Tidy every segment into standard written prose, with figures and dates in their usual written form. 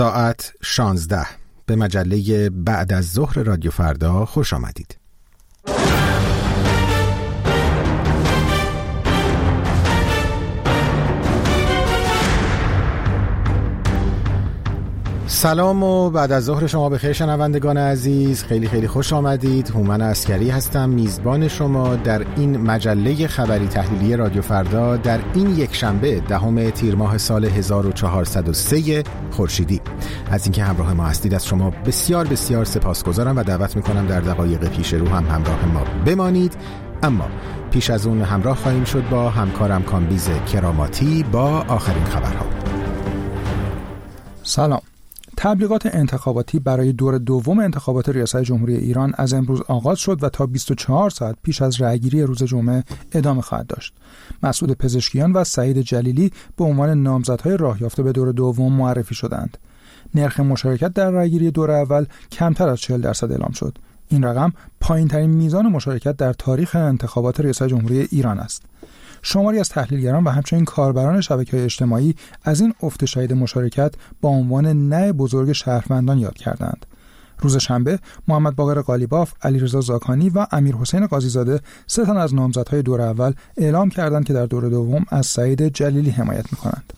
ساعت 16 به مجله بعد از ظهر رادیو فردا خوش آمدید. سلام و بعد از ظهر شما بخیر شنوندگان عزیز، خیلی خوش آمدید. هومن عسکری هستم، میزبان شما در این مجله خبری تحلیلی رادیو فردا در این یک شنبه 10 تیر ماه سال 1403 خورشیدی. از اینکه همراه ما هستید از شما بسیار سپاسگزارم و دعوت میکنم در دقایق پیش رو هم همراه ما بمانید. اما پیش از اون همراه خواهیم شد با همکارم کامبیز کراماتی با آخرین خبرها. سلام. تبلیغات انتخاباتی برای دور دوم انتخابات ریاست جمهوری ایران از امروز آغاز شد و تا 24 ساعت پیش از رأیگیری روز جمعه ادامه خواهد داشت. مسعود پزشکیان و سعید جلیلی به عنوان نامزدهای راه یافته به دور دوم معرفی شدند. نرخ مشارکت در رأیگیری دور اول کمتر از 40% اعلام شد. این رقم پایین‌ترین میزان مشارکت در تاریخ انتخابات ریاست جمهوری ایران است. شماری از تحلیلگران و همچنین کاربران شبکه‌های اجتماعی از این افت شدید مشارکت با عنوان نه بزرگ شهروندان یاد کردند. روز شنبه محمد باقر قالیباف، علیرضا زاکانی و امیرحسین قاضی‌زاده 3 تن از نامزدهای دور اول اعلام کردند که در دور دوم از سعید جلیلی حمایت می‌کنند.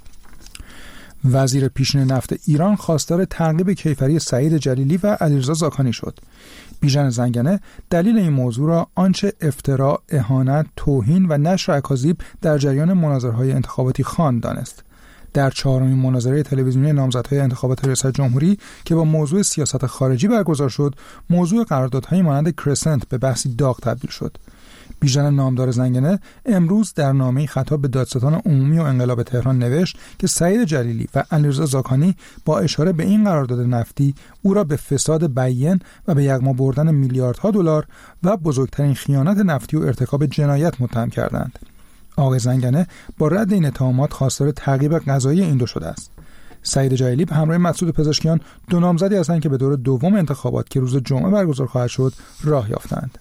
وزیر پیشین نفت ایران خواستار تعقیب کیفری سعید جلیلی و علیرضا زاکانی شد. بیژن زنگنه دلیل این موضوع را آنچه افترا، اهانت، توهین و نشر اکاذیب در جریان مناظره‌های انتخاباتی خواند دانست. در 4مین مناظره تلویزیونی نامزدهای انتخابات ریاست جمهوری که با موضوع سیاست خارجی برگزار شد، موضوع قراردادهای مانند کرسنت به بحثی داغ تبدیل شد. بیژن نامدار زنگنه امروز در نامه‌ای خطاب به دادستان عمومی و انقلاب تهران نوشت که سعید جلیلی و علیرضا زاکانی با اشاره به این قرارداد نفتی او را به فساد بیان و به یغما بردن میلیاردها دلار و بزرگترین خیانت نفتی و ارتکاب جنایت متهم کردند. آقای زنگنه با رد این اتهامات خواستار تعقیب قضایی این دو شده است. سعید جلیلی به همراه مسعود پزشکیان دو نامزدی هستند که به دور دوم انتخابات که روز جمعه برگزار خواهد شد راه یافتند.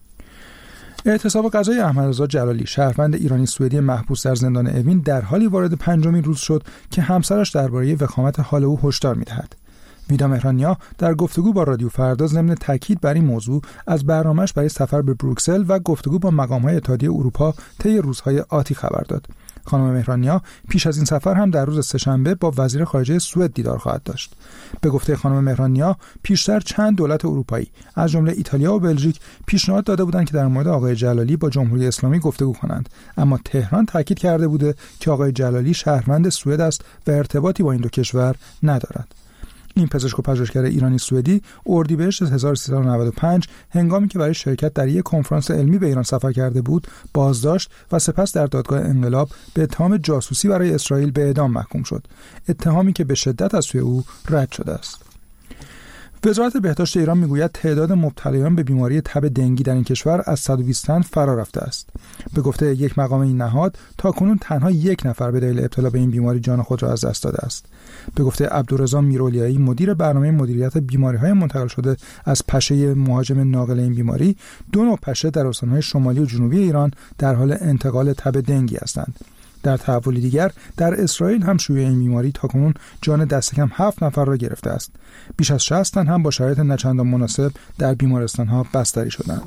اعتصاب قضایی احمدرضا جلالی، شهروند ایرانی سوئدی محبوس در زندان اوین، در حالی وارد 5مین روز شد که همسرش درباره وخامت حال او هشدار می‌دهد. ویدا مهرانیا در گفتگو با رادیو فردا ضمن تاکید بر این موضوع از برنامه‌اش برای سفر به بروکسل و گفتگو با مقام‌های اتحادیه اروپا طی روزهای آتی خبر داد. خانم مهرانیا پیش از این سفر هم در روز سه‌شنبه با وزیر خارجه سوئد دیدار خواهد داشت. به گفته خانم مهرانیا پیشتر چند دولت اروپایی از جمله ایتالیا و بلژیک پیشنهاد داده بودند که در مورد آقای جلالی با جمهوری اسلامی گفتگو کنند، اما تهران تاکید کرده بوده که آقای جلالی شهروند سوئد است و ارتباطی با این دو کشور ندارد. این پزشک و پژوهشگر ایرانی سوئدی اردیبهشت 1395 هنگامی که برای شرکت در یک کنفرانس علمی به ایران سفر کرده بود بازداشت و سپس در دادگاه انقلاب به اتهام جاسوسی برای اسرائیل به اعدام محکوم شد، اتهامی که به شدت از سوی او رد شده است. وزارت بهداشت ایران میگوید تعداد مبتلایان به بیماری تب دنگی در این کشور از 120 تن فرا رفته است. به گفته یک مقام این نهاد تاکنون تنها 1 نفر به دلیل ابتلا به این بیماری جان خود را از دست داده است. به گفته عبدالرضا میرولیایی مدیر برنامه مدیریت بیماری‌های منتقل شده از پشه مهاجم ناقل این بیماری، 2 نوع پشه در استان‌های شمالی و جنوبی ایران در حال انتقال تب دنگی هستند. در تحولی دیگر در اسرائیل هم شیوع این بیماری تاکنون جان دست کم 7 نفر را گرفته است. بیش از 60 تن هم با شرایط نچندان مناسب در بیمارستان‌ها بستری شدند.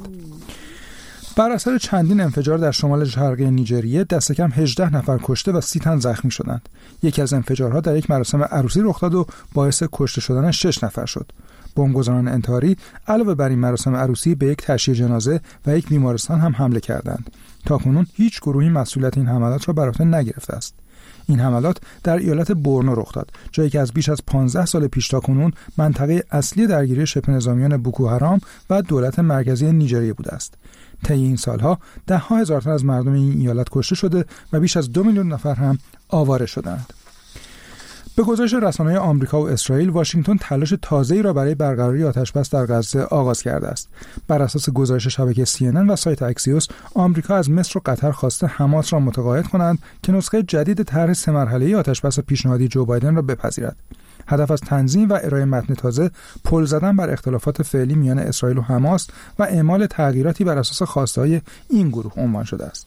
بر اثر چندین انفجار در شمال شرقی نیجریه دست کم 18 نفر کشته و 30 تن زخمی شدند. یکی از انفجارها در یک مراسم عروسی رخ داد و باعث کشته شدن 6 نفر شد. بمبگذاران انتحاری علاوه بر این مراسم عروسی به یک تشییع جنازه و یک بیمارستان هم حمله کردند. تاکنون هیچ گروهی مسئولیت این حملات را بر عهده نگرفته است. این حملات در ایالت بورنو رخ داد، جایی که از بیش از 15 سال پیش تاکنون منطقه اصلی درگیری شبه نظامیان بوکو حرام و دولت مرکزی نیجریه بوده است. طی این سالها 10,000 تن از مردم این ایالت کشته شده و بیش از 2 میلیون نفر هم آواره شدند. به گزارش رسانه‌های آمریکا و اسرائیل، واشنگتن تلاش تازه‌ای را برای برقراری آتش‌بس در غزه آغاز کرده است. بر اساس گزارش شبکه CNN و سایت اکسیوس، آمریکا از مصر و قطر خواسته حماس را متقاعد کنند که نسخه جدید طرح 3 مرحله‌ای آتش‌بس پیشنهادی جو بایدن را بپذیرد. هدف از تنظیم و ارائه متن تازه، پل زدن بر اختلافات فعلی میان اسرائیل و حماس و اعمال تغییراتی بر اساس خواسته‌های این گروه عنوان شده است.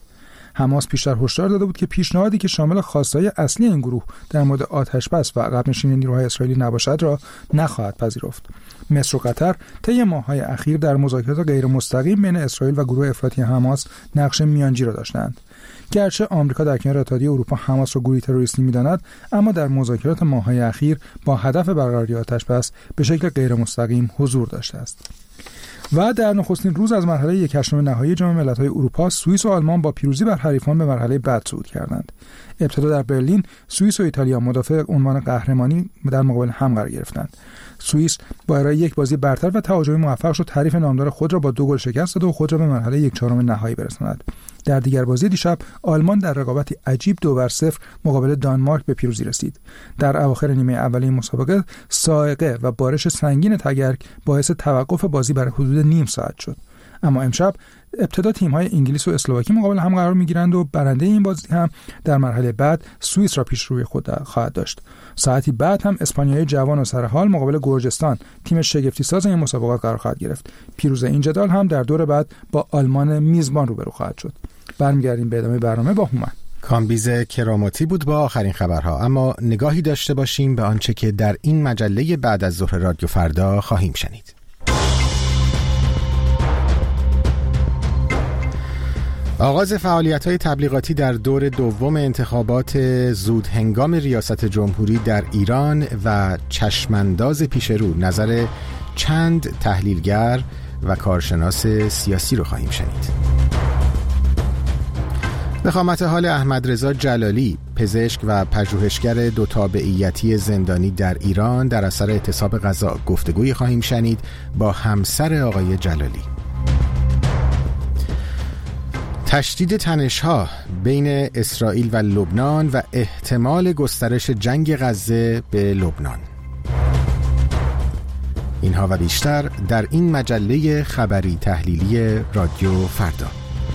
حماس پیشتر هشدار داده بود که پیشنهادی که شامل خواستهای اصلی این گروه در مورد آتش‌بس و عقب نشینی نیروهای اسرائیلی نباشد را نخواهد پذیرفت. مصر و قطر طی ماه‌های اخیر در مذاکرات غیر مستقیم بین اسرائیل و گروه افراطی حماس نقش میانجی را داشتند. گرچه آمریکا در کنار اتحادیه اروپا حماس را گروهی تروریستی می‌داند، اما در مذاکرات ماه‌های اخیر با هدف برقراری آتش‌بس به شکل غیر مستقیم حضور داشته است. و در نخستین روز از مرحله 1/8 نهایی جام ملت‌های اروپا، سوئیس و آلمان با پیروزی بر حریفان به مرحله بعد صعود کردند. ابتدا در برلین سوئیس و ایتالیا مدافع عنوان قهرمانی در مقابل هم قرار گرفتند. سوئیس با ارائه یک بازی برتر و تهاجمی موفق شد حریف نامدار خود را با 2 گل شکست داد و خود را به مرحله 1/4 نهایی برساند. در دیگر بازی دیشب آلمان در رقابتی عجیب 2-0 مقابل دانمارک به پیروزی رسید. در اواخر نیمه اولی مسابقه صاعقه و بارش سنگین تگرگ باعث توقف بازی برای حدود نیم ساعت شد. اما امشب ابتدا تیم‌های انگلیس و اسلواکی مقابل هم قرار می‌گیرند و برنده این بازی هم در مرحله بعد سوئیس را پیش روی خود خواهد داشت. ساعتی بعد هم اسپانیای جوان و سرحال مقابل گرجستان، تیم شگفتی ساز این مسابقات قرار خواهد گرفت. پیروز این جدال هم در دور بعد با آلمان میزبان روبرو خواهد شد. برمیگردیم به ادامه برنامه با هومن. کامبیز کراماتی بود با آخرین خبرها، اما نگاهی داشته باشیم به آنچه که در این مجله بعد از ظهر رادیو فردا خواهیم شنید. آغاز فعالیت‌های تبلیغاتی در دور دوم انتخابات زود هنگام ریاست جمهوری در ایران و چشمانداز پیش رو نظر چند تحلیلگر و کارشناس سیاسی رو خواهیم شنید. وخامت حال احمدرضا جلالی، پزشک و پژوهشگر 2 تابعیتی زندانی در ایران، در اثر اعتصاب غذا گفتگویی خواهیم شنید با همسر آقای جلالی. تشدید تنش‌ها بین اسرائیل و لبنان و احتمال گسترش جنگ غزه به لبنان. اینها و بیشتر در این مجله خبری تحلیلی رادیو فردا.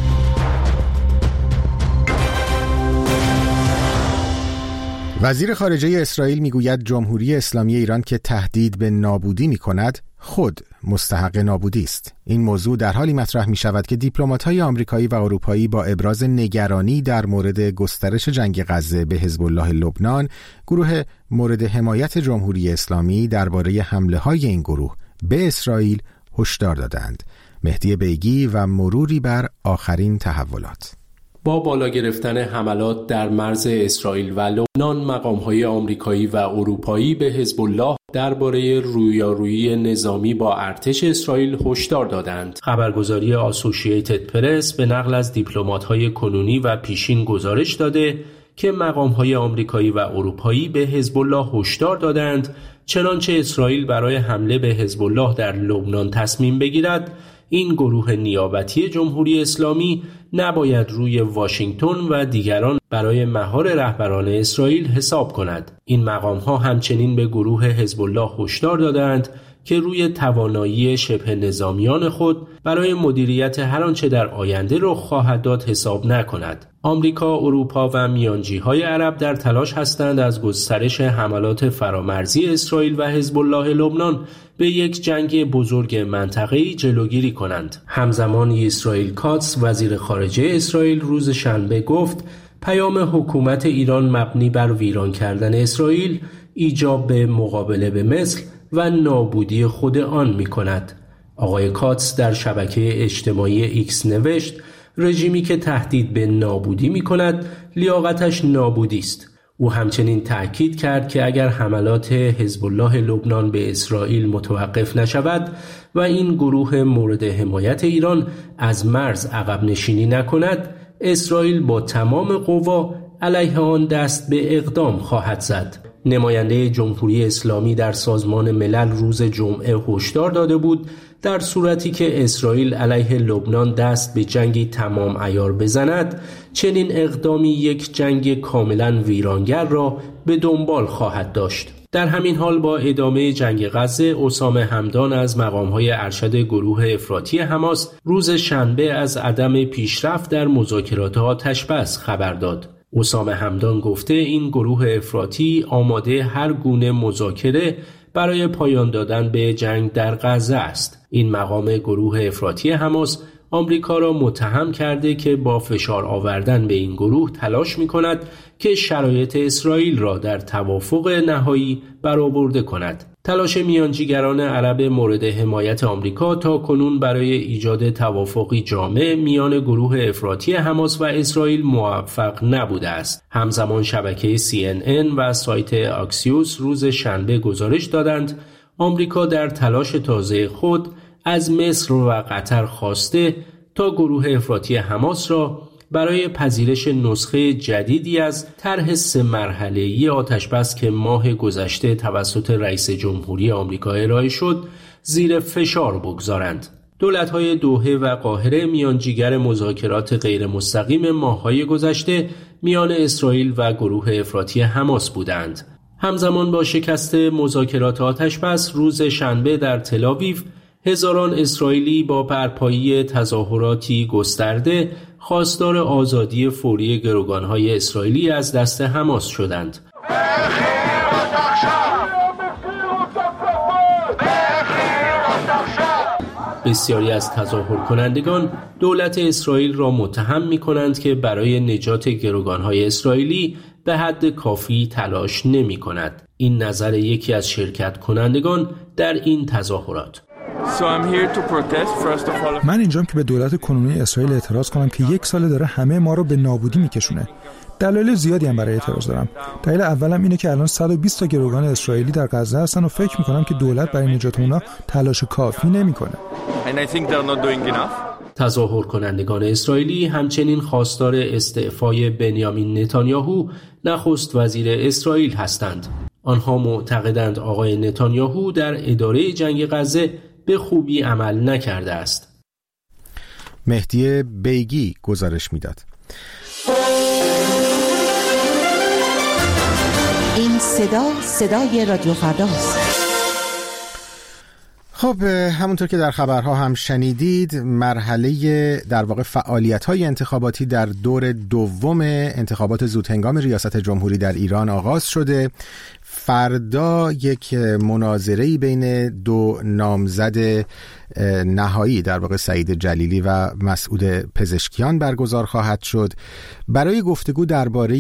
وزیر خارجه اسرائیل میگوید جمهوری اسلامی ایران که تهدید به نابودی می‌کند خود مستحق نابودی است. این موضوع در حالی مطرح می شود که دیپلمات‌های آمریکایی و اروپایی با ابراز نگرانی در مورد گسترش جنگ غزه به حزب الله لبنان، گروه مورد حمایت جمهوری اسلامی درباره حمله‌های این گروه به اسرائیل هشدار دادند. مهدی بیگی و مروری بر آخرین تحولات. با بالا گرفتن حملات در مرز اسرائیل و لبنان، مقام‌های آمریکایی و اروپایی به حزب الله درباره رویارویی نظامی با ارتش اسرائیل هشدار دادند. خبرگزاری آسوشییتد پرس به نقل از دیپلمات‌های کنونی و پیشین گزارش داده که مقام‌های آمریکایی و اروپایی به حزب الله هشدار دادند چنانچه اسرائیل برای حمله به حزب الله در لبنان تصمیم بگیرد، این گروه نیابتی جمهوری اسلامی نباید روی واشنگتن و دیگران برای مهار رهبران اسرائیل حساب کند. این مقام‌ها همچنین به گروه حزب الله هشدار دادند که روی توانایی شبه نظامیان خود برای مدیریت هر آنچه در آینده رخ خواهد داد حساب نکند. آمریکا، اروپا و میانجی‌های عرب در تلاش هستند از گسترش حملات فرامرزی اسرائیل و حزب الله لبنان به یک جنگ بزرگ منطقه‌ای جلوگیری کنند. همزمان اسرائیل کاتس، وزیر خارجه اسرائیل، روز شنبه گفت پیام حکومت ایران مبنی بر ویران کردن اسرائیل ایجاب به مقابله به مثل و نابودی خود آن می کند. آقای کاتس در شبکه اجتماعی ایکس نوشت رژیمی که تهدید به نابودی می کند لیاقتش نابودی است. او همچنین تأکید کرد که اگر حملات حزب الله لبنان به اسرائیل متوقف نشود و این گروه مورد حمایت ایران از مرز عقب نشینی نکند، اسرائیل با تمام قوا علیه آن دست به اقدام خواهد زد. نماینده جمهوری اسلامی در سازمان ملل روز جمعه هشدار داده بود در صورتی که اسرائیل علیه لبنان دست به جنگی تمام عیار بزند، چنین اقدامی یک جنگ کاملا ویرانگر را به دنبال خواهد داشت. در همین حال با ادامه جنگ غزه، اسامه همدان از مقام‌های ارشد گروه افراطی حماس روز شنبه از عدم پیشرفت در مذاکرات آتش‌بس خبر داد. اسامه همدان گفته این گروه افراطی آماده هر گونه مذاکره برای پایان دادن به جنگ در غزه است. این مقام گروه افراطی حماس آمریکا را متهم کرده که با فشار آوردن به این گروه تلاش می‌کند که شرایط اسرائیل را در توافق نهایی برآورده کند. تلاش میانجیگران عرب مورد حمایت آمریکا تا کنون برای ایجاد توافقی جامع میان گروه افراطی حماس و اسرائیل موفق نبوده است. همزمان شبکه CNN و سایت آکسیوس روز شنبه گزارش دادند آمریکا در تلاش تازه خود از مصر و قطر خواسته تا گروه افراطی حماس را برای پذیرش نسخه جدیدی از طرح 3 مرحله‌ای آتش‌بس که ماه گذشته توسط رئیس جمهوری آمریکا ارائه شد زیر فشار بگذارند. دولت‌های دوحه و قاهره میانجیگر مذاکرات غیر مستقیم ماه‌های گذشته میان اسرائیل و گروه افراطی حماس بودند. همزمان با شکست مذاکرات آتش‌بس روز شنبه در تل‌آویو هزاران اسرائیلی با برپایی تظاهراتی گسترده خواستار آزادی فوری گروگان‌های اسرائیلی از دست حماس شدند. بسیاری از تظاهر کنندگان دولت اسرائیل را متهم می‌کنند که برای نجات گروگان‌های اسرائیلی به حد کافی تلاش نمی‌کند. این نظر یکی از شرکت کنندگان در این تظاهرات. من اینجام که به دولت کنونی اسرائیل اعتراض کنم که 1 سال داره همه ما رو به نابودی میکشونه. دلایل زیادی هم برای اعتراض دارم. دلیل اولم اینه که الان 120 تا گروگان اسرائیلی در غزه هستن و فکر میکنم که دولت برای نجات اونا تلاش کافی نمیکنه. تظاهر کنندگان اسرائیلی همچنین خواستار استعفای بنیامین نتانیاهو نخست وزیر اسرائیل هستند. آنها معتقدند آقای نتانیاهو در اداره جنگ غزه به خوبی عمل نکرده است. مهدی بیگی گزارش میداد. این صدای رادیو فرداست. خب همونطور که در خبرها هم شنیدید مرحله در واقع فعالیت‌های انتخاباتی در دور دوم انتخابات زودهنگام ریاست جمهوری در ایران آغاز شده. فردا یک مناظره‌ای بین 2 نامزد نهایی در واقع سعید جلیلی و مسعود پزشکیان برگزار خواهد شد برای گفتگو درباره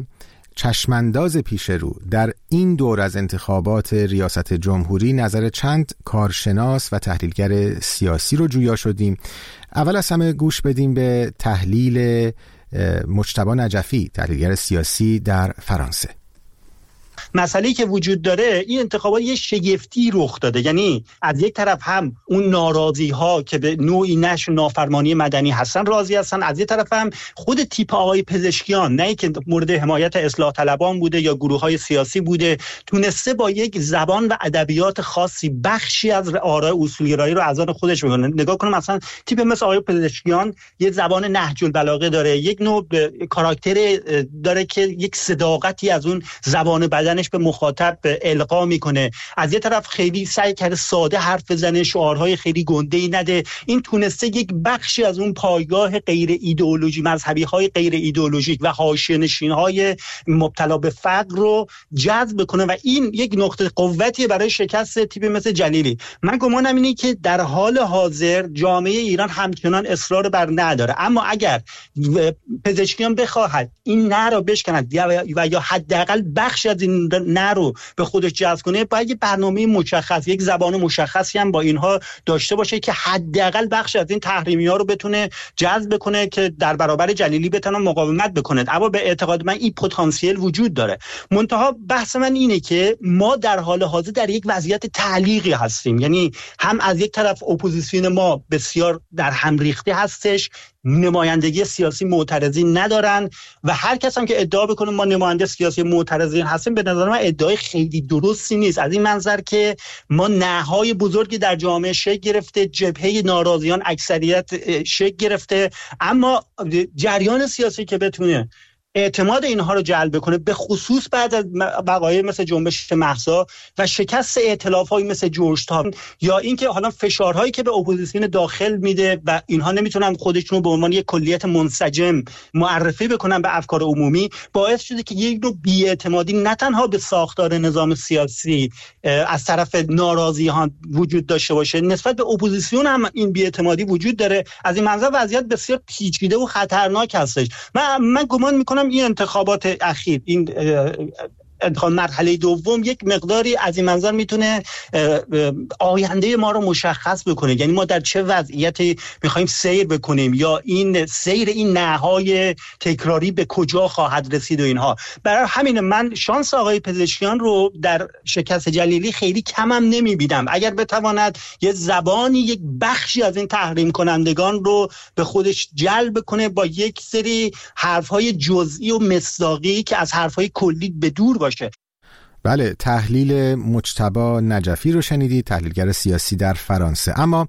چشمانداز پیش رو در این دور از انتخابات ریاست جمهوری. نظر چند کارشناس و تحلیلگر سیاسی رو جویا شدیم. اول از همه گوش بدیم به تحلیل مجتبی نجفی، تحلیلگر سیاسی در فرانسه. مسئله‌ای که وجود داره این انتخابات یه شگفتی رخ داده، یعنی از یک طرف هم اون ناراضی ها که به نوعی نشر نافرمانی مدنی هستن راضی هستن، از یک طرف هم خود تیپ آقای پزشکیان، نه که مورد حمایت اصلاح طلبان بوده یا گروه های سیاسی بوده، تونسته با یک زبان و ادبیات خاصی بخشی از آراء اصولگرایی رو از آن خودش بکنه. نگاه کنم مثلا تیپ مثل آقای پزشکیان یه زبان نهج البلاغه داره، یک نوع کاراکتر داره که یک صداقتی از اون زبان بدنش به مخاطب القا میکنه. از یه طرف خیلی سعی کرده ساده حرف بزنه، شعارهای خیلی گنده‌ای نده. این تونسته یک بخشی از اون پایگاه غیر ایدئولوژی، مذهبی های غیر ایدئولوژیک و حاشیه‌نشین های مبتلا به فقر رو جذب کنه و این یک نقطه قوتی برای شکست تیپ مثل جلیلی. من گمانم اینه که در حال حاضر جامعه ایران همچنان اصرار بر نداره، اما اگر پزشکیان بخواهد این نه رو بشکند و یا حداقل بخش از این نه رو به خودش جذب کنه، باید یک برنامه مشخص، یک زبان مشخصی هم با اینها داشته باشه که حداقل بخش از این تحریمی‌ها رو بتونه جذب کنه که در برابر جلیلی بتونه مقاومت بکنه. اما به اعتقاد من این پتانسیل وجود داره. منتها بحث من اینه که ما در حال حاضر در یک وضعیت تعلیقی هستیم، یعنی هم از یک طرف اپوزیسیون ما بسیار در هم ریخته هستش، نمایندگی سیاسی معترضین ندارن و هر کس هم که ادعا بکنه ما نماینده سیاسی معترضین هستیم، به نظر من ادعای خیلی درستی نیست. از این منظر که ما نههای بزرگی در جامعه شکل گرفته، جبهه ناراضیان اکثریت شکل گرفته، اما جریان سیاسی که بتونه اعتماد اینها رو جلب کنه، به خصوص بعد از وقایع مثل جنبش مهسا و شکست ائتلاف‌هایی مثل جورج تاون، یا اینکه حالا فشارهایی که به اپوزیسیون داخل میده و اینها نمیتونن خودشون رو به عنوان یک کلیت منسجم معرفی بکنن به افکار عمومی، باعث شده که یک نوع بی‌اعتمادی نه تنها به ساختار نظام سیاسی از طرف ناراضیان وجود داشته باشه، نسبت به اپوزیسیون هم این بی‌اعتمادی وجود داره. از این منظر وضعیت بسیار پیچیده و خطرناک هستش. من گمان میکنم این انتخابات اخیر، این انتخاب مرحله دوم، یک مقداری از این منظر میتونه آینده ما رو مشخص بکنه، یعنی ما در چه وضعیتی میخوایم سیر بکنیم، یا این سیر این نههای تکراری به کجا خواهد رسید و اینها. برای همین من شانس آقای پزشکیان رو در شکست جلیلی خیلی کمم نمیبینم. اگر بتواند یه زبانی، یک بخشی از این تحریم کنندگان رو به خودش جلب کنه با یک سری حرفهای جزئی و مصداقی که از حرفهای کلی به دور باشه. بله، تحلیل مجتبی نجفی رو شنیدید، تحلیلگر سیاسی در فرانسه. اما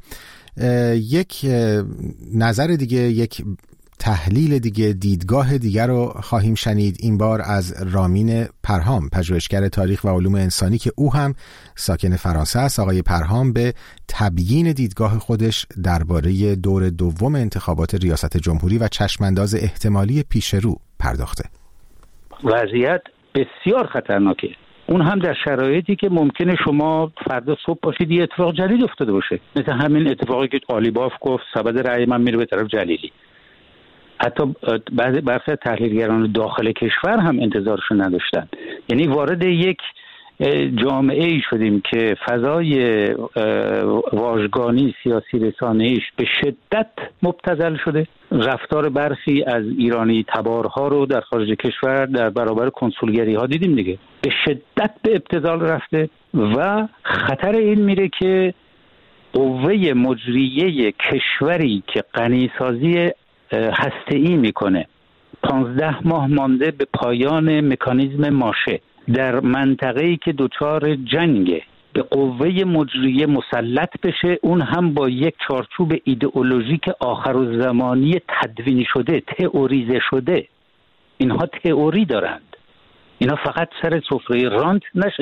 یک نظر دیگه، یک تحلیل دیگه، دیدگاه دیگر رو خواهیم شنید، این بار از رامین پرهام، پژوهشگر تاریخ و علوم انسانی که او هم ساکن فرانسه است. آقای پرهام به تبیین دیدگاه خودش درباره دور دوم انتخابات ریاست جمهوری و چشمانداز احتمالی پیش رو پرداخته. وضعیت بسیار خطرناکه، اون هم در شرایطی که ممکنه شما فردا صبح باشید یه اتفاق جدید افتاده باشه، مثل همین اتفاقی که قالیباف گفت سبد رأی من میره به طرف جلیلی. حتی برخی تحلیلگران داخل کشور هم انتظارشو نداشتن. یعنی وارد یک جامعه ای شدیم که فضای واژگانی سیاسی رسانه‌ایش به شدت مبتذل شده. رفتار برخی از ایرانی تبارها رو در خارج کشور در برابر کنسولگری ها دیدیم دیگه، به شدت به ابتذال رفته و خطر این میره که قوه مجریه کشوری که غنیسازی هسته‌ای میکنه 15 ماه مانده به پایان مکانیزم ماشه در منطقه‌ای که دچار جنگه، به قوه مجریه مسلط بشه، اون هم با یک چارچوب ایدئولوژیک آخرالزمانی تدوین شده، تئوریزه شده. اینها تئوری دارند، اینها فقط سر سفره رانت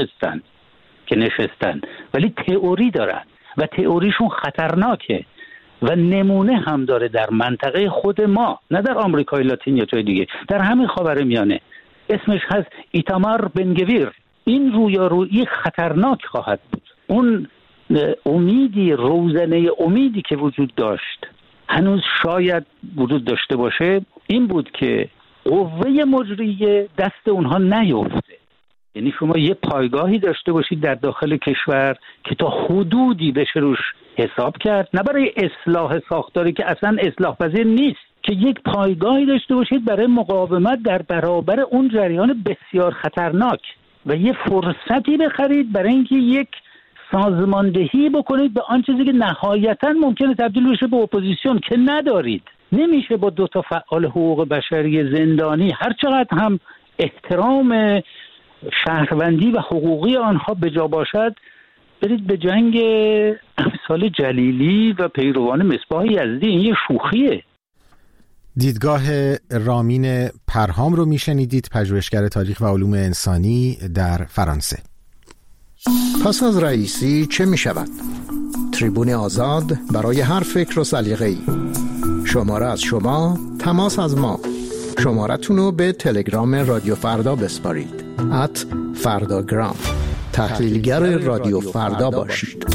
نشستن ولی تئوری دارند و تئوریشون خطرناکه و نمونه هم داره در منطقه خود ما، نه در آمریکای لاتین یا جای دیگه، در همین خاورمیانه. اسمش هست ایتامار بنگویر. این رویارویی خطرناک خواهد بود. اون امیدی، روزنه امیدی که وجود داشت هنوز شاید وجود داشته باشه، این بود که قوه مجریه دست اونها نیفته. یعنی شما یه پایگاهی داشته باشید در داخل کشور که تا حدودی بشه روش حساب کرد، نه برای اصلاح ساختاری که اصلا اصلاح پذیر نیست، که یک پایگاهی داشته باشید برای مقاومت در برابر اون جریان بسیار خطرناک و یه فرصتی بخرید برای اینکه یک سازماندهی بکنید به آن چیزی که نهایتاً ممکنه تبدیل بشه به اپوزیسیون که ندارید. نمیشه با 2 فعال حقوق بشری زندانی هر چقدر هم احترام شهروندی و حقوقی آنها به جا باشد برید به جنگ امثال جلیلی و پیروان مصباح یزدی. این یه شوخیه. دیدگاه رامین پرهام رو میشنیدید، پژوهشگر تاریخ و علوم انسانی در فرانسه. پس از رئیسی چه می شود؟ تریبون آزاد برای هر فکر و سلیقه‌ای. شماره از شما، تماس از ما. شمارتون رو به تلگرام رادیو فردا بسپارید @فرداگرام. تحلیلگر رادیو فردا باشید.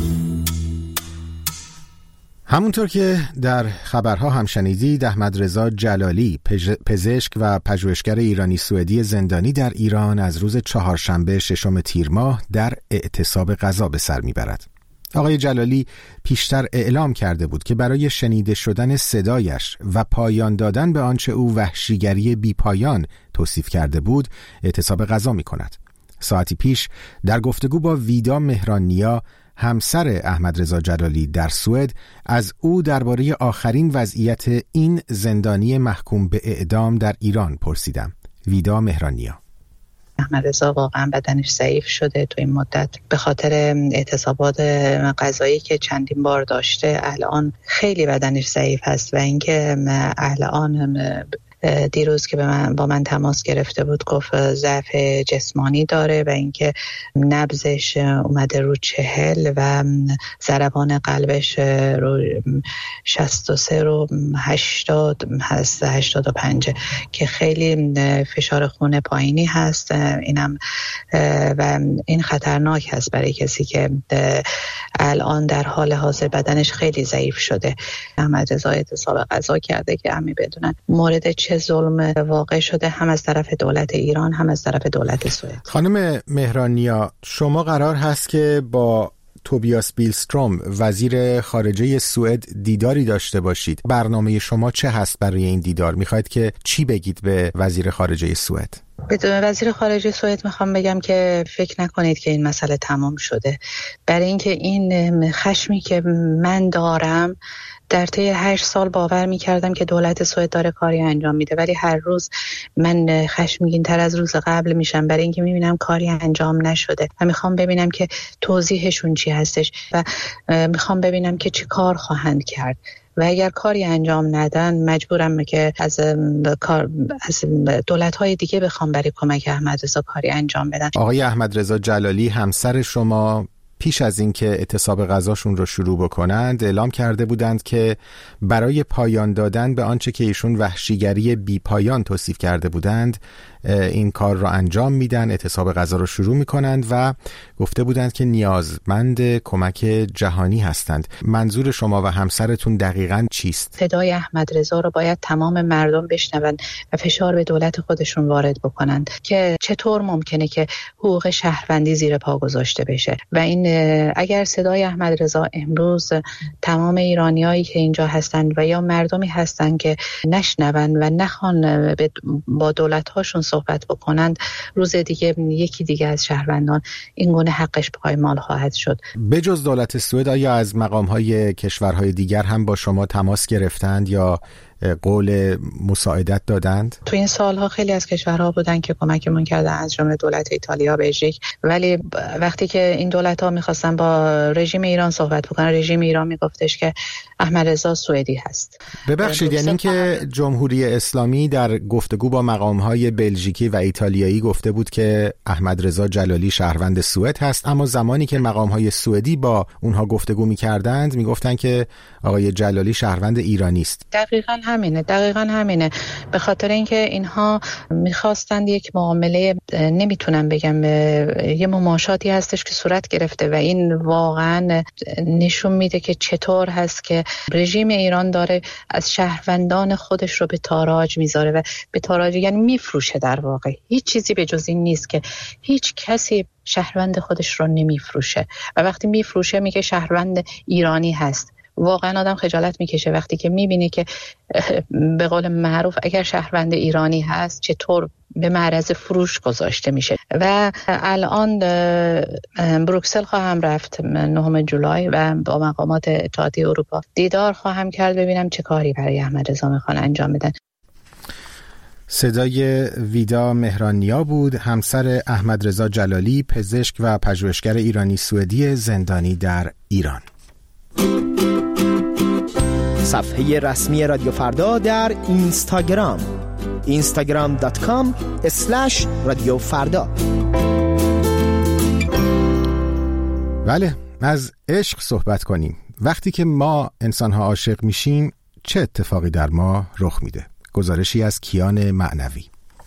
همونطور که در خبرها هم شنیدید، احمدرضا جلالی، پزشک و پژوهشگر ایرانی سوئدی زندانی در ایران، از روز چهارشنبه 6 تیر ماه در اعتصاب غذا به سر میبرد. آقای جلالی پیشتر اعلام کرده بود که برای شنیده شدن صدایش و پایان دادن به آنچه او وحشیگری بی پایان توصیف کرده بود، اعتصاب غذا می کند. ساعتی پیش در گفتگو با ویدا مهرانیا، همسر احمدرضا جلالی در سوئد، از او درباره آخرین وضعیت این زندانی محکوم به اعدام در ایران پرسیدم. ویدا مهرانیا: احمدرضا واقعا بدنش ضعیف شده تو این مدت به خاطر اعتصابات غذایی که چندین بار داشته. الان خیلی بدنش ضعیف هست و اینکه الان دیروز که با من تماس گرفته بود گفت ضعف جسمانی داره و اینکه نبضش اومده رو 40 و ضربان قلبش رو 63 رو 80 هست 85 که خیلی فشار خون پایینی هست. اینم و این خطرناک هست برای کسی که الان در حال حاضر بدنش خیلی ضعیف شده. احمد رضا اعتصاب غذا کرده که همه بدونن مورد چه ظلم واقع شده، هم از طرف دولت ایران هم از طرف دولت سوئد. خانم مهرانیا، شما قرار هست که با توبیاس بیلستروم وزیر خارجه سوئد دیداری داشته باشید. برنامه شما چه هست برای این دیدار؟ میخواید که چی بگید به وزیر خارجه سوئد؟ به وزیر خارجه سوئد میخوام بگم که فکر نکنید که این مسئله تمام شده، برای اینکه این خشمی که من دارم در طی 8 سال باور می‌کردم که دولت سوئد داره کاری انجام میده، ولی هر روز من خشمگین‌تر از روز قبل میشم برای اینکه میبینم کاری انجام نشده و میخوام ببینم که توضیحشون چی هستش و میخوام ببینم که چی کار خواهند کرد و اگر کاری انجام ندن مجبورم که از دولت‌های دیگه بخوام برای کمک احمد رضا کاری انجام بدن. آقای احمد رضا جلالی همسر شما پیش از اینکه اعتصاب غذاشون رو شروع بکنند اعلام کرده بودند که برای پایان دادن به آنچه که ایشون وحشیگری بی پایان توصیف کرده بودند این کار رو انجام میدن، اعتصاب غذا رو شروع میکنند و گفته بودند که نیازمند کمک جهانی هستند. منظور شما و همسرتون دقیقاً چیست؟ صدای احمد رضا رو باید تمام مردم بشنوند و فشار به دولت خودشون وارد بکنند که چطور ممکنه که حقوق شهروندی زیر پا گذاشته بشه و این اگر صدای احمد رضا امروز تمام ایرانیایی که اینجا هستند و یا مردمی هستند که نشنوند و نخوان با دولت‌هاشون صحبت بکنند، روز دیگه یکی دیگه از شهروندان این گونه حقش پایمال خواهد شد. به جز دولت سوئد آیا از مقام‌های کشورهای دیگر هم با شما تماس گرفتند یا قول مساعدت دادند؟ تو این سالها خیلی از کشورها بودن که کمکمون کردن، از جمله دولت ایتالیا، بلژیک، ولی وقتی که این دولت‌ها می‌خواستن با رژیم ایران صحبت بکنن، رژیم ایران میگفتش که احمد رضا سوئدی هست. ببخشید، یعنی که جمهوری اسلامی در گفتگو با مقام‌های بلژیکی و ایتالیایی گفته بود که احمد رضا جلالی شهروند سوئد هست، اما زمانی که مقام‌های سوئدی با اونها گفتگو می‌کردند میگفتن که آقای جلالی شهروند ایرانی است. دقیقاً همینه. به خاطر اینکه اینها میخواستند یک معامله، نمیتونم بگم، یه مماشاتی هستش که صورت گرفته و این واقعا نشون میده که چطور هست که رژیم ایران داره از شهروندان خودش رو به تاراج میذاره و به تاراج یعنی میفروشه. در واقع هیچ چیزی به جز این نیست که هیچ کسی شهروند خودش رو نمیفروشه و وقتی میفروشه میگه شهروند ایرانی هست. واقعا آدم خجالت میکشه وقتی که میبینه که به قول معروف اگر شهروند ایرانی هست چطور به معرض فروش گذاشته میشه. و الان بروکسل خواهم رفت 9 جولای و با مقامات اتحادیه اروپا دیدار خواهم کرد ببینم چه کاری برای احمد رضا میخوان انجام بدن. صدای ویدا مهرانیا بود، همسر احمد رضا جلالی، پزشک و پژوهشگر ایرانی سوئدی زندانی در ایران. صفحه رسمی رادیو فردا در اینستاگرام instagram.com/رادیو فردا. بله، از عشق صحبت کنیم. وقتی که ما انسان‌ها عاشق میشیم چه اتفاقی در ما رخ میده؟ گزارشی از کیان معنوی.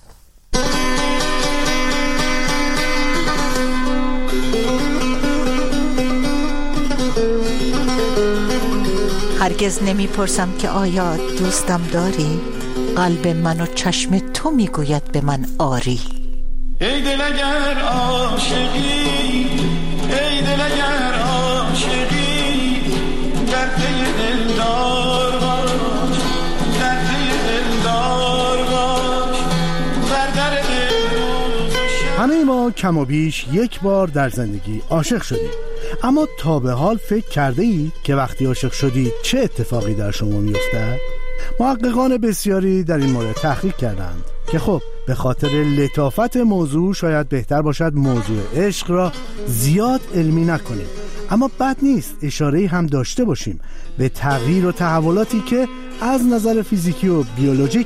هرگز نمیپرسم که آیا دوستم داری؟ قلب من و چشم تو میگوید به من آری. ای دل اگر عاشقی، ای دل اگر عاشقی، در پی دلدار باش، در پی دلدار باش، بر در دل. همه ما کم و بیش یک بار در زندگی عاشق شدیم، اما تا به حال فکر کرده اید که وقتی عاشق شدید چه اتفاقی در شما میفته؟ محققان بسیاری در این مورد تحقیق کردند که خب به خاطر لطافت موضوع شاید بهتر باشد موضوع عشق را زیاد علمی نکنیم، اما بد نیست اشاره‌ای هم داشته باشیم به تغییر و تحولاتی که از نظر فیزیکی و بیولوژیک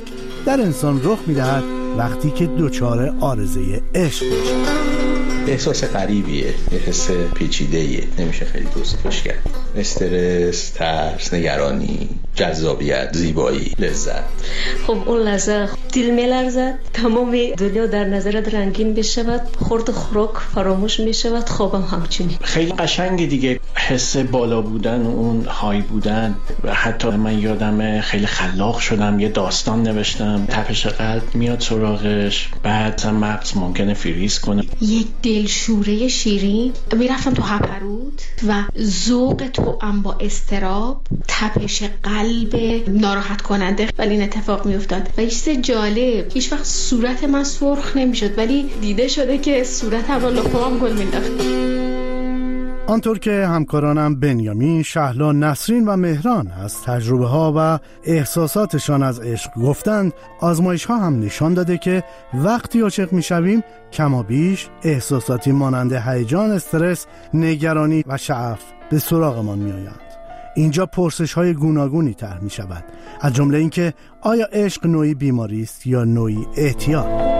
در انسان رخ می‌دهد وقتی که دچار عارضه عشق می‌شود. احساس غریبیه، حس پیچیده‌ایه، نمیشه خیلی توصیفش کرد. استرس، ترس، نگرانی، جذابیت، زیبایی، لذت. خب اون لحظه دل می‌لرزد، تمام دنیا در نظرت رنگین بشود، خورد خوراک فراموش میشود، خوابم همچنین. خیلی قشنگه دیگه، حس بالا بودن، اون های بودن. حتی من یادمه خیلی خلاق شدم، یه داستان نوشتم، تپش قلب میاد سراغش، بعد مغز ممکنه فریز کنه. یک دلشوره شیرین، میرفتم تو هپرود و ذوق توأم با اضطراب، تپش قلب ناراحت کننده، ولی این اتفاق میافتاد. و یه چیز جالب، هیچ وقت صورت من سرخ نمیشد، ولی دیده شده که صورتم رو لپام گل مینداخت. آنطور که همکارانم بنیامین، شهلا، نسرین و مهران از تجربه ها و احساساتشان از عشق گفتند، آزمایش ها هم نشان داده که وقتی عاشق می شویم کمابیش احساساتی مانند هیجان، استرس، نگرانی و شعف به سراغمان می آیند. اینجا پرسش های گوناگونی طرح می شود، از جمله این که آیا عشق نوعی بیماری است یا نوعی اعتیاد؟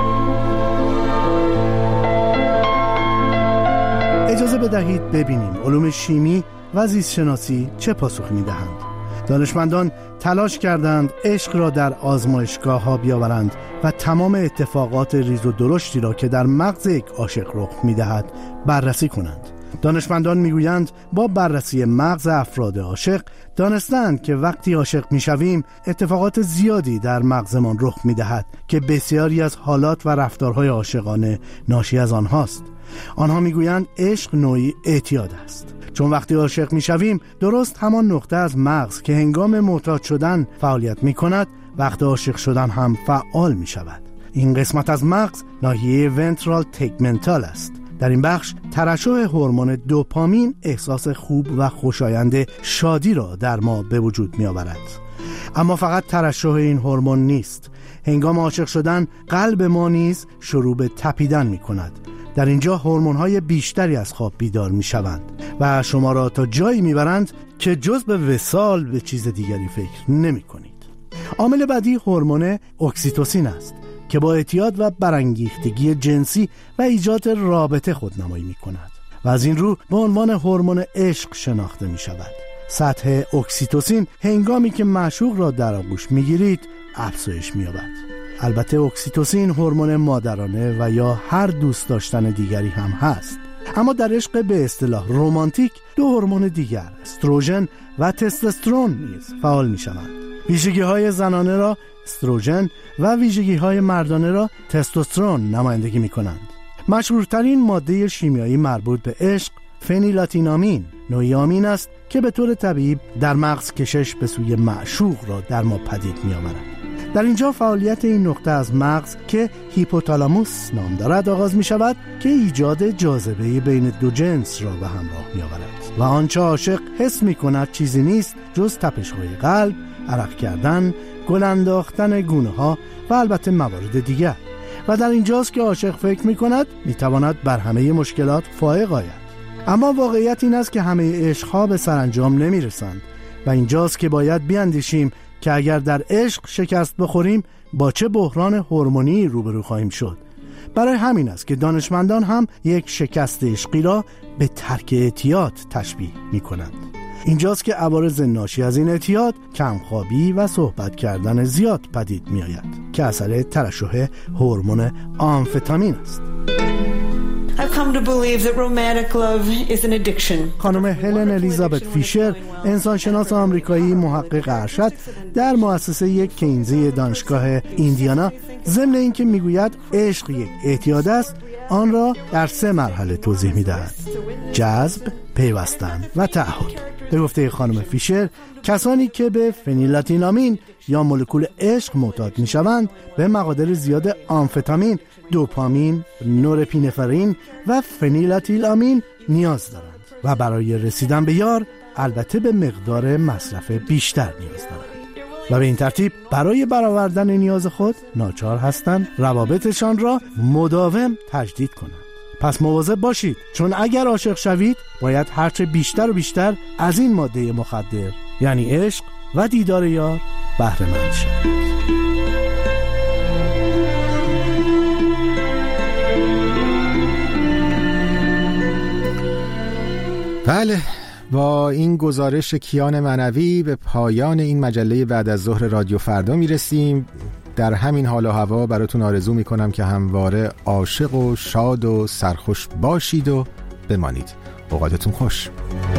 اجازه بدهید ببینیم علوم شیمی و زیست شناسی چه پاسخ می دهند. دانشمندان تلاش کردند عشق را در آزمایشگاه ها بیاورند و تمام اتفاقات ریز و درشتی را که در مغز یک عاشق رخ می دهد بررسی کنند. دانشمندان میگویند با بررسی مغز افراد عاشق دانستند که وقتی عاشق میشویم اتفاقات زیادی در مغزمان رخ میدهد که بسیاری از حالات و رفتارهای عاشقانه ناشی از آنهاست. آنها میگویند عشق نوعی اعتیاد است، چون وقتی عاشق میشویم درست همان نقطه از مغز که هنگام معتاد شدن فعالیت میکند وقت عاشق شدن هم فعال میشود. این قسمت از مغز ناحیه ونترال تگمنتال است. در این بخش ترشح هورمون دوپامین احساس خوب و خوشایند شادی را در ما به وجود می آورد. اما فقط ترشح این هورمون نیست. هنگام عاشق شدن قلب ما نیز شروع به تپیدن می کند. در اینجا هورمون‌های بیشتری از خواب بیدار می شوند و شما را تا جایی می برند که جز به وصال به چیز دیگری فکر نمی کنید. عامل بعدی هورمون اکسیتوسین است که با اعتیاد و برانگیختگی جنسی و ایجاد رابطه خودنمایی می کند و از این رو به عنوان هورمون عشق شناخته می شود. سطح اکسیتوسین هنگامی که معشوق را در آغوش می گیرید افزایش می یابد. البته اکسیتوسین هورمون مادرانه و یا هر دوست داشتن دیگری هم هست، اما در عشق به اصطلاح رمانتیک دو هورمون دیگر استروژن و تستوسترون نیز فعال می شوند. ویژگی‌های زنانه را استروژن و ویژگی‌های مردانه را تستوسترون نمایندگی می‌کنند. مشهورترین ماده شیمیایی مربوط به عشق فنیلاتینامین نوعی آمین است که به طور طبیعی در مغز کشش به سوی معشوق را در ما پدید می‌آورد. در اینجا فعالیت این نقطه از مغز که هیپوتالاموس نام دارد آغاز می‌شود که ایجاد جاذبه بین دو جنس را به همراه می‌آورد و آنچه عاشق حس می‌کند چیزی نیست جز تپش‌های قلب، عرق کردن، گل انداختن گونه ها و البته موارد دیگر. و در اینجاست که عاشق فکر می کند می تواند بر همه مشکلات فائق آید. اما واقعیت این است که همه عشقها به سرانجام نمی رسند و اینجاست که باید بیاندیشیم که اگر در عشق شکست بخوریم با چه بحران هورمونی روبرو خواهیم شد. برای همین است که دانشمندان هم یک شکست عشقی را به ترک اعتیاد تشبیه می کنند. اینجاست که عوارض ناشی از این اعتیاد کمخوابی و صحبت کردن زیاد پدید می آید که اثر ترشح هورمون آمفتامین است. I've come to believe that romantic love is an addiction. خانم هلن الیزابت فیشر، انسانشناس آمریکایی محقق ارشد در مؤسسه کینزی دانشگاه ایندیانا، ضمن اینکه میگوید عشق یک اعتیاد است، آن را در 3 مرحله توضیح می‌دهد: جذب، پیوستن و تعهد. به گفته خانم فیشر، کسانی که به فنیلاتینامین یا مولکول عشق معتاد میشوند به مقادیر زیاد آمفتامین، دوپامین، نورپینفرین و فنیلاتیلامین نیاز دارند و برای رسیدن به یار البته به مقدار مصرف بیشتر نیاز دارند و به این ترتیب برای برآوردن نیاز خود ناچار هستند روابطشان را مداوم تجدید کنند. پس مواظب باشید، چون اگر عاشق شوید باید هرچه بیشتر و بیشتر از این ماده مخدر یعنی عشق و دیدار یار بهره مند شوید. بله، با این گزارش کیان منوی به پایان این مجله بعد از ظهر رادیو فردا میرسیم. در همین حال و هوا براتون آرزو میکنم که همواره عاشق و شاد و سرخوش باشید و بمانید. اوقاتتون خوش.